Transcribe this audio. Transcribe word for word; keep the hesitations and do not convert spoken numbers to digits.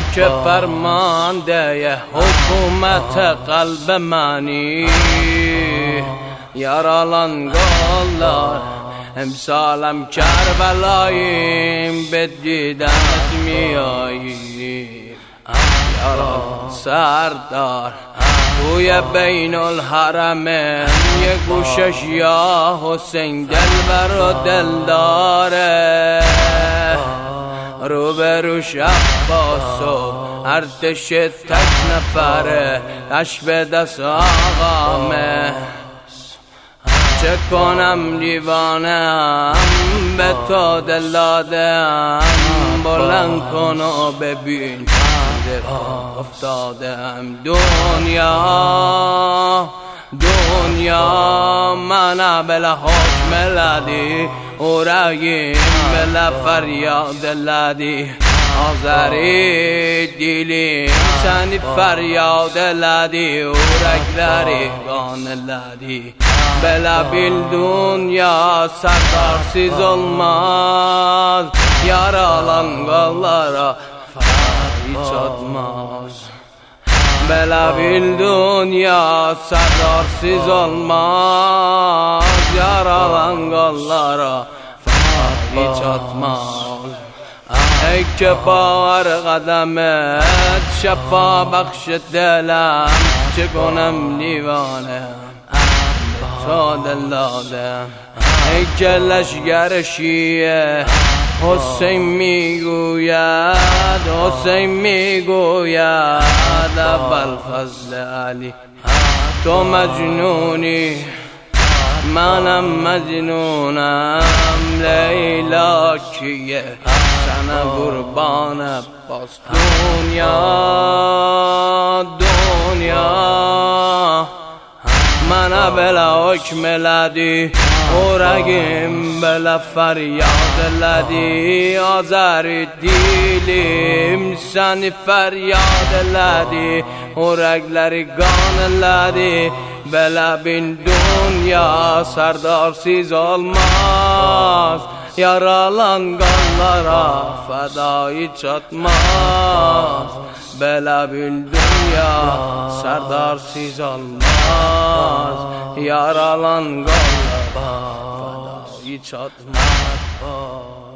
که فرمانده حکومت قلب منی یارالان گلدار امسالم کربلاییم به دیدنت میاییم یارالان سردار توی بین الحرمین یه گوشش یا حسین دلبر و دلداره روبروش عباس و ارتش تک نفره دست به دست آقامه چه کنم دیوانم به تو دل دادم بلند کن و ببین در افتادم دنیا دنیا منه بلا حکم لدی او رگیم بلا فریاد لدی آذری دیلیم سنی فریاد لدی او رگلری گان لدی بلا بیل دنیا سردارسیz olmaz yaralan kollara hiç atmaz bela bil dünya serdorsiz olmaz yaralan kollara hiç atmaz ای که بار قدمت شفا بخش دلم چه کنم دیوانه تو دل دادم ای که لشگر شیعه حسین میگوید حسین میگوید ابوالفضل علی تو مجنونی منم مجنونم لیلا کیه سنه قربان باز دنیا دنیا منه بلا حکم لدی او رگیم بلا فریاد لدی آذر دیلیم سنی فریاد لدی او رگلری گان لدی بلا بین dünya serdorsiz olmaz yaralan qanlara feda hiç atmaz bela bil dünya serdorsiz olmaz yaralan qanlara feda hiç atmaz